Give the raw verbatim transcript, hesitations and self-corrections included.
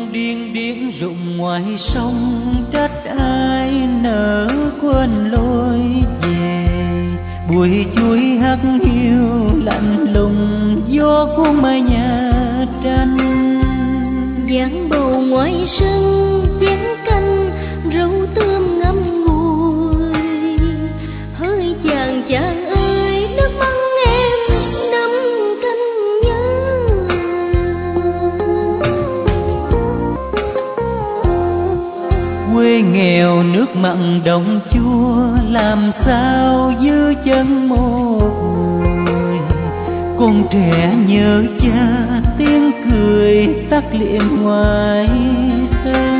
điên điển rụng ngoài sông, trách ai nỡ quên lối về. Bụi chuối hắt hiu lạnh lùng, gió cuốn mái nhà tranh. Giang bầu ngoài sân chén canh, rượu tươm ngâm ngùi. Hỡi chàng chàng ơi, nước mắt em đắm canh nhớ. Quê nghèo nước mặn đồng chua, làm sao giữ chân một người. Con trẻ nhớ cha, tiếng cười tắt liệm ngoài sân.